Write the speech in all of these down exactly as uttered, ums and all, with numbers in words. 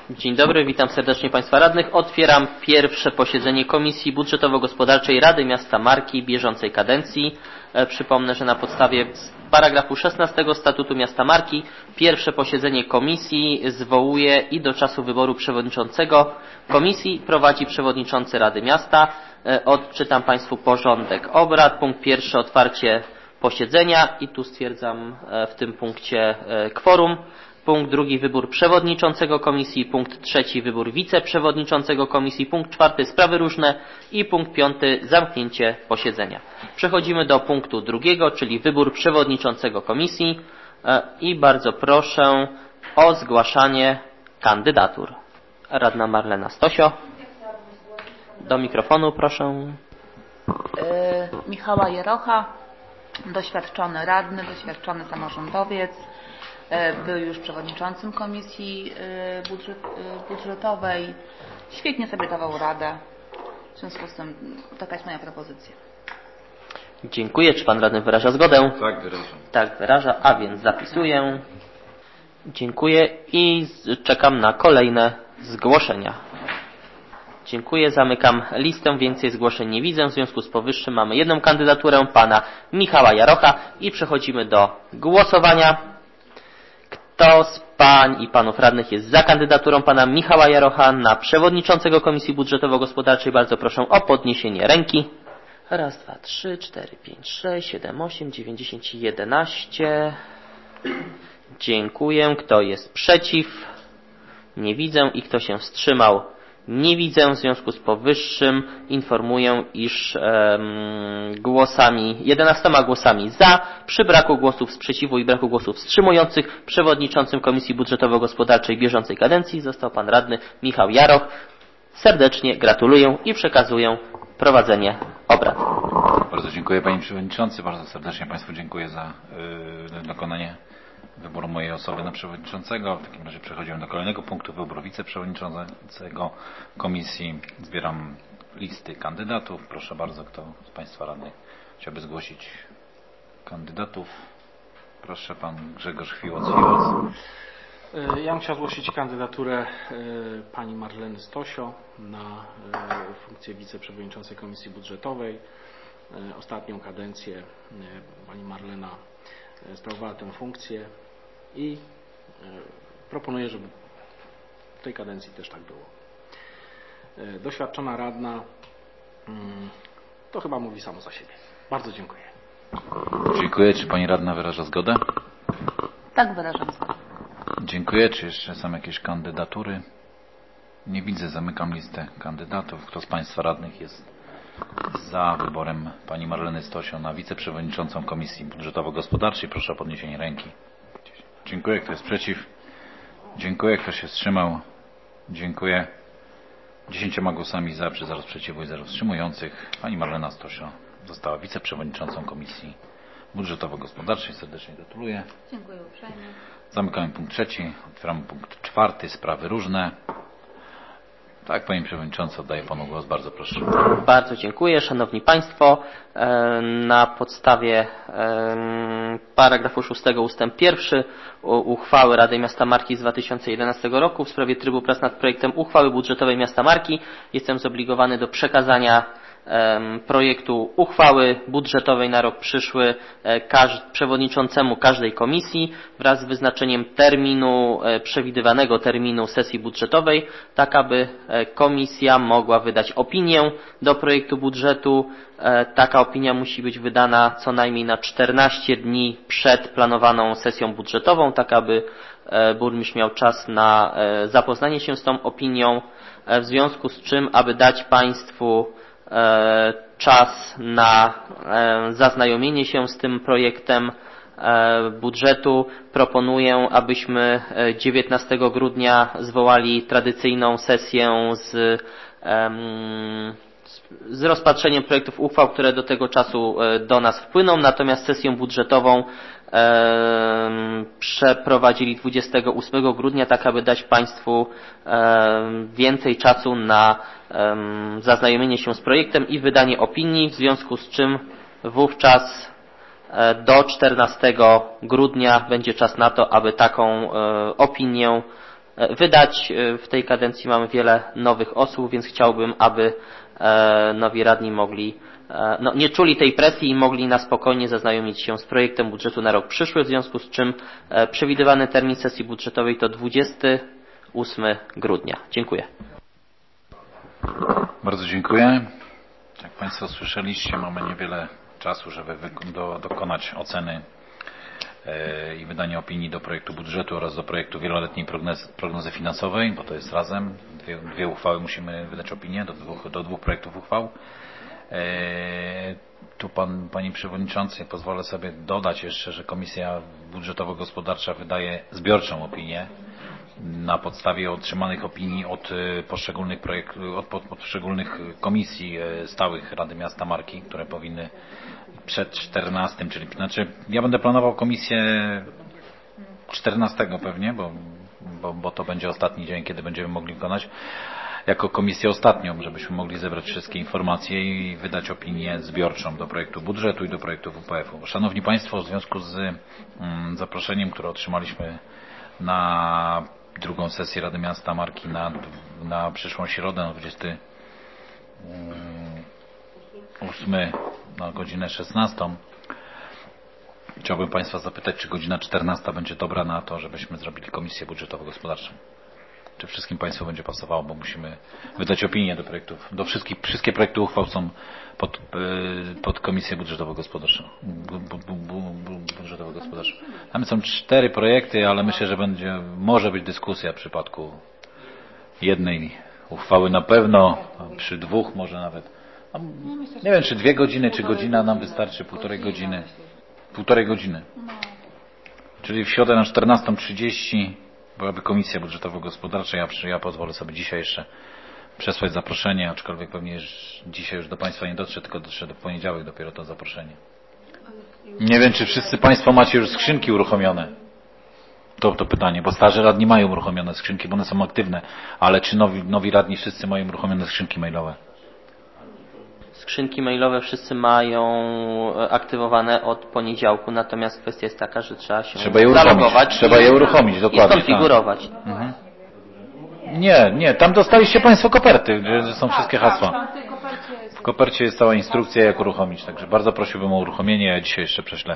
Dzień dobry, witam serdecznie Państwa radnych. Otwieram pierwsze posiedzenie Komisji Budżetowo-Gospodarczej Rady Miasta Marki bieżącej kadencji. E, przypomnę, że na podstawie paragrafu szesnastego Statutu Miasta Marki pierwsze posiedzenie komisji zwołuje i do czasu wyboru przewodniczącego komisji prowadzi przewodniczący Rady Miasta. E, odczytam Państwu porządek obrad. Punkt pierwszy, otwarcie posiedzenia i tu stwierdzam e, w tym punkcie e, kworum. Punkt drugi, wybór przewodniczącego komisji. Punkt trzeci, wybór wiceprzewodniczącego komisji. Punkt czwarty, sprawy różne. I punkt piąty, zamknięcie posiedzenia. Przechodzimy do punktu drugiego, czyli wybór przewodniczącego komisji. I bardzo proszę o zgłaszanie kandydatur. Radna Marlena Stosio. Do mikrofonu proszę. Yy, Michała Jarocha, doświadczony radny, doświadczony samorządowiec. Był już przewodniczącym komisji budżet, budżetowej. Świetnie sobie dawał radę. W związku z tym taka jest moja propozycja. Dziękuję. Czy Pan radny wyraża zgodę? Tak, wyrażam. Tak, wyraża, a więc zapisuję. Dziękuję i czekam na kolejne zgłoszenia. Dziękuję. Zamykam listę. Więcej zgłoszeń nie widzę. W związku z powyższym mamy jedną kandydaturę pana Michała Jarocha i przechodzimy do głosowania. Kto z pań i panów radnych jest za kandydaturą pana Michała Jarocha na przewodniczącego Komisji Budżetowo-Gospodarczej? Bardzo proszę o podniesienie ręki. Raz, dwa, trzy, cztery, pięć, sześć, siedem, osiem, dziewięć, dziesięć, jedenaście. Dziękuję. Kto jest przeciw? Nie widzę. I kto się wstrzymał? Nie widzę. W związku z powyższym informuję, iż um, głosami, jedenastoma głosami za, przy braku głosów sprzeciwu i braku głosów wstrzymujących, przewodniczącym Komisji Budżetowo-Gospodarczej bieżącej kadencji został pan radny Michał Jaroch. Serdecznie gratuluję i przekazuję prowadzenie obrad. Bardzo dziękuję panie przewodniczący. Bardzo serdecznie państwu dziękuję za yy, dokonanie wyboru mojej osoby na przewodniczącego. W takim razie przechodzimy do kolejnego punktu, wyboru wiceprzewodniczącego komisji. Zbieram listy kandydatów. Proszę bardzo, kto z państwa radnych chciałby zgłosić kandydatów? Proszę, pan Grzegorz Chwiłoc-Chwiłoc. Ja bym chciał zgłosić kandydaturę pani Marleny Stosio na funkcję wiceprzewodniczącej Komisji Budżetowej. Ostatnią kadencję pani Marlena sprawowała tę funkcję i proponuję, żeby w tej kadencji też tak było. Doświadczona radna, to chyba mówi samo za siebie. Bardzo dziękuję. Dziękuję. Czy pani radna wyraża zgodę? Tak, wyrażam zgodę. Dziękuję. Czy jeszcze są jakieś kandydatury? Nie widzę. Zamykam listę kandydatów. Kto z państwa radnych jest za wyborem pani Marleny Stosio na wiceprzewodniczącą Komisji Budżetowo-Gospodarczej? Proszę o podniesienie ręki. Dziękuję. Kto jest przeciw? Dziękuję. Kto się wstrzymał? Dziękuję. Dziesięcioma głosami za, przy zero sprzeciwu i zero wstrzymujących pani Marlena Stosio została wiceprzewodniczącą Komisji Budżetowo-Gospodarczej. Serdecznie gratuluję. Dziękuję uprzejmie. Zamykamy punkt trzeci. Otwieramy punkt czwarty. Sprawy różne. Tak, panie przewodniczący, oddaję panu głos. Bardzo proszę. Bardzo dziękuję. Szanowni państwo, na podstawie paragrafu szóstego ustęp pierwszy uchwały Rady Miasta Marki z dwa tysiące jedenastego roku w sprawie trybu prac nad projektem uchwały budżetowej Miasta Marki jestem zobligowany do przekazania projektu uchwały budżetowej na rok przyszły przewodniczącemu każdej komisji wraz z wyznaczeniem terminu, przewidywanego terminu sesji budżetowej, tak aby komisja mogła wydać opinię do projektu budżetu. Taka opinia musi być wydana co najmniej na czternaście dni przed planowaną sesją budżetową, tak aby burmistrz miał czas na zapoznanie się z tą opinią, w związku z czym, aby dać państwu czas na zaznajomienie się z tym projektem budżetu, proponuję, abyśmy dziewiętnastego grudnia zwołali tradycyjną sesję z, z rozpatrzeniem projektów uchwał, które do tego czasu do nas wpłyną, natomiast sesję budżetową przeprowadzili dwudziestego ósmego grudnia, tak aby dać państwu więcej czasu na zaznajomienie się z projektem i wydanie opinii, w związku z czym wówczas do czternastego grudnia będzie czas na to, aby taką opinię wydać. W tej kadencji mamy wiele nowych osób, więc chciałbym, aby nowi radni mogli, no, nie czuli tej presji i mogli na spokojnie zaznajomić się z projektem budżetu na rok przyszły, w związku z czym przewidywany termin sesji budżetowej to dwudziestego ósmego grudnia. Dziękuję. Bardzo dziękuję. Jak Państwo słyszeliście, mamy niewiele czasu, żeby do, dokonać oceny e, i wydania opinii do projektu budżetu oraz do projektu wieloletniej prognozy, prognozy finansowej, bo to jest razem. Dwie, dwie uchwały musimy wydać opinię do dwóch, do dwóch projektów uchwał. E, tu pan, Pani Przewodniczący, pozwolę sobie dodać jeszcze, że Komisja Budżetowo-Gospodarcza wydaje zbiorczą opinię na podstawie otrzymanych opinii od poszczególnych projektów, od poszczególnych komisji stałych Rady Miasta Marki, które powinny przed czternastym, czyli znaczy ja będę planował komisję czternastego pewnie, bo, bo, bo to będzie ostatni dzień, kiedy będziemy mogli wykonać jako komisję ostatnią, żebyśmy mogli zebrać wszystkie informacje i wydać opinię zbiorczą do projektu budżetu i do projektu W P F u. Szanowni Państwo, w związku z mm, zaproszeniem, które otrzymaliśmy na drugą sesję Rady Miasta Marki na, na przyszłą środę, na dwudziestego ósmego na godzinę szesnastą. Chciałbym Państwa zapytać, czy godzina czternasta będzie dobra na to, żebyśmy zrobili komisję budżetowo-gospodarczą. Czy wszystkim Państwu będzie pasowało, bo musimy wydać opinię do projektów. Do wszystkich, wszystkie projekty uchwał są pod, pod komisję budżetowo-gospodarczą. Budżetowo-gospodarczą. Tam są cztery projekty, ale myślę, że będzie, może być dyskusja w przypadku jednej uchwały na pewno, przy dwóch może nawet. Nie wiem, czy dwie godziny, czy godzina nam wystarczy, półtorej godziny. Półtorej godziny. Czyli w środę na czternastą trzydzieści byłaby komisja budżetowo-gospodarcza. Ja, ja pozwolę sobie dzisiaj jeszcze przesłać zaproszenie, aczkolwiek pewnie już dzisiaj już do Państwa nie dotrze, tylko dotrze do poniedziałek dopiero to zaproszenie. Nie wiem, czy wszyscy Państwo macie już skrzynki uruchomione. To, to pytanie, bo starzy radni mają uruchomione skrzynki, bo one są aktywne, ale czy nowi, nowi radni wszyscy mają uruchomione skrzynki mailowe? Skrzynki mailowe wszyscy mają aktywowane od poniedziałku, natomiast kwestia jest taka, że trzeba się trzeba je zalogować. Trzeba je uruchomić, dokładnie. I skonfigurować. Tak. Mhm. Nie, nie, tam dostaliście Państwo koperty, gdzie są wszystkie hasła. W kopercie jest cała instrukcja, jak uruchomić, także bardzo prosiłbym o uruchomienie. Ja dzisiaj jeszcze prześlę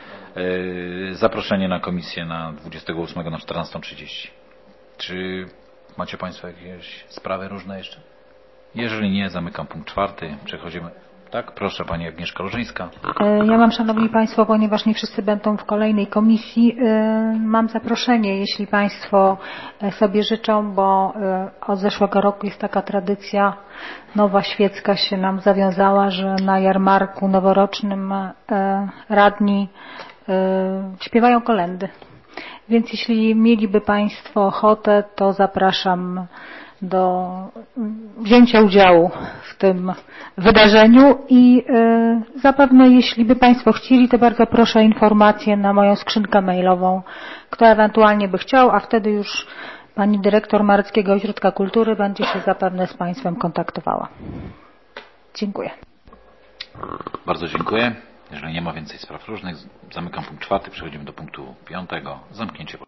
yy, zaproszenie na komisję na dwudziestego ósmego na czternastą trzydzieści. Czy macie Państwo jakieś sprawy różne jeszcze? Jeżeli nie, zamykam punkt czwarty. Przechodzimy. Tak, proszę Pani Agnieszka Różyńska. Ja mam, Szanowni Państwo, ponieważ nie wszyscy będą w kolejnej komisji, mam zaproszenie, jeśli Państwo sobie życzą, bo od zeszłego roku jest taka tradycja nowa świecka się nam zawiązała, że na jarmarku noworocznym radni śpiewają kolędy. Więc jeśli mieliby Państwo ochotę, to zapraszam do wzięcia udziału w tym wydarzeniu i y, zapewne jeśli by Państwo chcieli, to bardzo proszę o informację na moją skrzynkę mailową, kto ewentualnie by chciał, a wtedy już Pani Dyrektor Mareckiego Ośrodka Kultury będzie się zapewne z Państwem kontaktowała. Dziękuję. Bardzo dziękuję. Jeżeli nie ma więcej spraw różnych, zamykam punkt czwarty, przechodzimy do punktu piątego. Zamknięcie